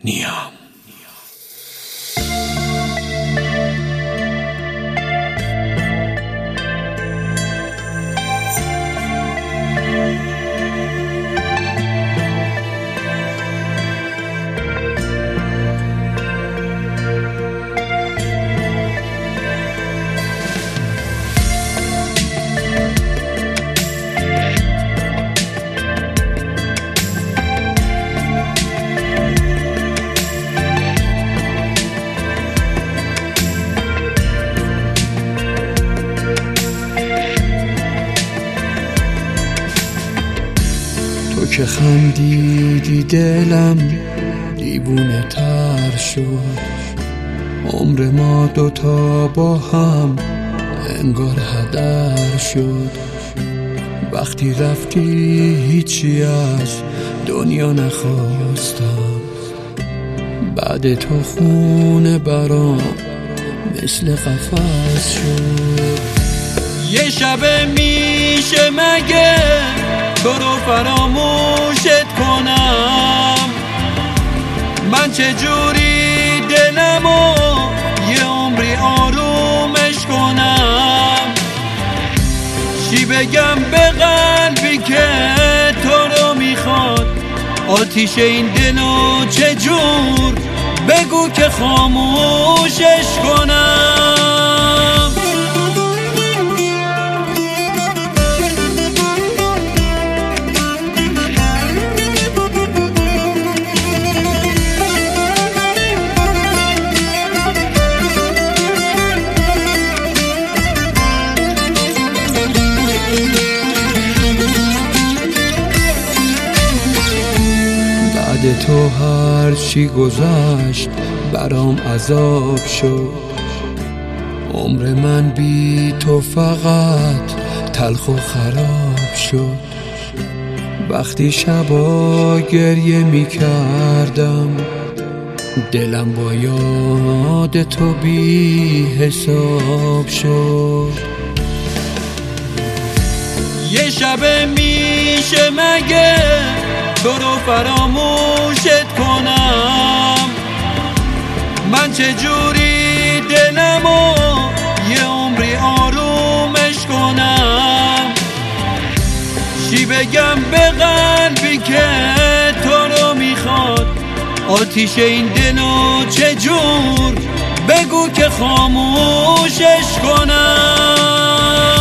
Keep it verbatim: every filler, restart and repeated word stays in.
نیام. تو که خندیدی دلم دیوونه تر شد، عمر ما دوتا با هم انگار هدر شد. وقتی رفتی هیچی از دنیا نخواستم، بعد تو خونه برام مثل قفس شد. یه شب میشه مگه تو رو فراموشت کنم؟ من چجوری دلمو یه عمری آرومش کنم؟ چی بگم به قلبی که تو رو میخواد؟ آتیش این دلو چجور بگو که خاموشش کنم؟ بعد تو هر چی گذشت برام عذاب شد. عمر من بی تو فقط تلخ و خراب شد. وقتی شبا گریه می کردم دلم با یاد تو بی حساب شد. یه شب میشه مگه تو رو فراموشت کنم؟ من چجوری دلمو یه عمری آرومش کنم؟ چی بگم به قلبی که تو رو میخواد؟ آتیش این دلو چجور بگو که خاموشش کنم؟